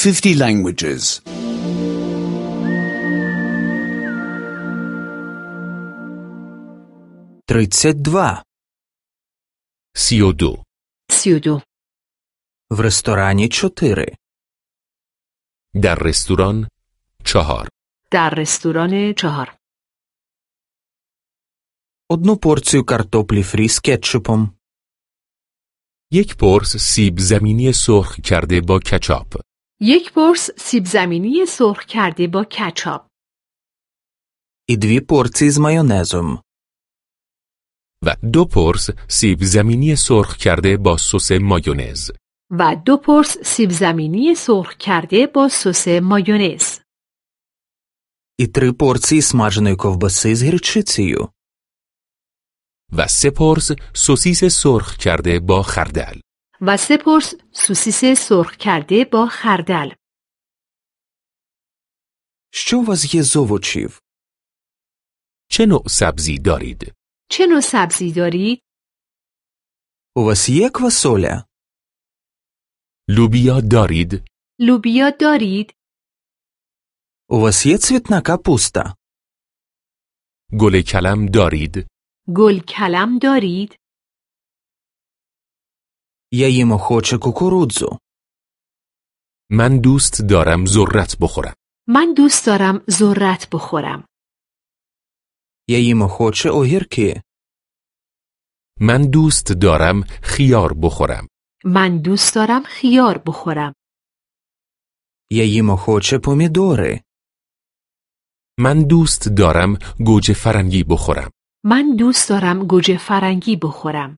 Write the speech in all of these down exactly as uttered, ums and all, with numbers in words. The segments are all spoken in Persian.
fifty languages. тридцять два. سی و دو. سی و دو. В ресторані чотири. در رستوران چهار. در رستوران چهار. Одну порцію картоплі фрі з кетчупом. یک پرس سیب زمینی سرخ کرده با کچاپ. یک پرس سیب زمینی سرخ کرده با کچاپ. І дві порції з майонезом. و دو پرس سیب زمینی سرخ کرده با سس مایونز. و دو پرس سیب زمینی سرخ کرده با سس مایونز. І три порції смаженої ковбаси з гірчицею. و سه پرس سوسیس سرخ کرده با خردل. و سه پرس سوسیس سرخ کرده با خردل. Що у вас є з овочів? چه نوع سبزی دارید؟ چه نوع سبزی دارید؟ У вас є квасоля? لوبیا دارید؟ لوبیا دارید؟ У вас є цвітна капуста? گل کلم دارید؟ گل کلم دارید؟ Я їм охоче кукурудзу. من دوست دارم ذرت بخورم. من دوست دارم ذرت بخورم. Я їм охоче огірки. من دوست دارم خیار بخورم. من دوست دارم خیار بخورم. Я їм охоче помідори. من دوست دارم گوجه فرنگی بخورم. من دوست دارم گوجه فرنگی بخورم.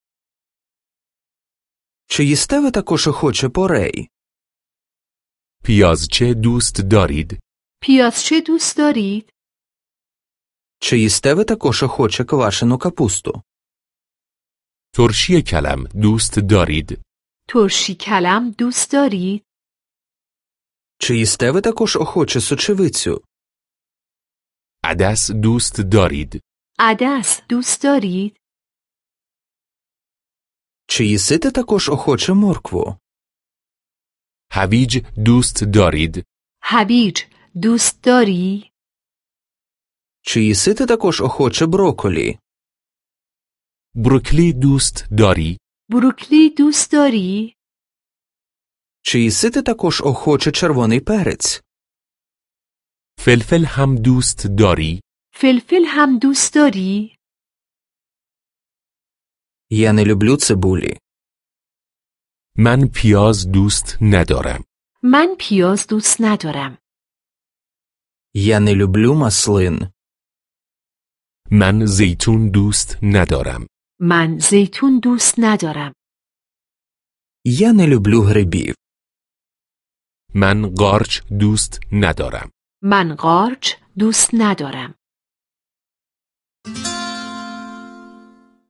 Чи їсте ви також охоче порей? پیازچه دوست دارید؟ پیازچه دوست دارید؟ Чи їсте ви також охоче квашену капусту? ترشی کلم دوست دارید؟ ترشی کلم دوست دارید؟ Чи їсте ви також охоче сочевицю? عدس دوست دارید؟ عدس دوست دارید؟ Чи їсите також охоче моркву? هویج دوست دارید؟ هویج دوست داری؟ Чи їсите також охоче брокколі? بروکلی دوست داری؟ بروکلی دوست داری؟ Чи їсите також охоче червоний перець? فلفل هم دوست داری؟ فلفل هم دوست داری؟ Я не люблю цибулі. من پیاز دوست ندارم. من پیاز دوست ندارم. Я не люблю маслин. من زیتون دوست ندارم. من زیتون دوست ندارم. Я не люблю грибів. من قارچ دوست ندارم. من قارچ دوست ندارم.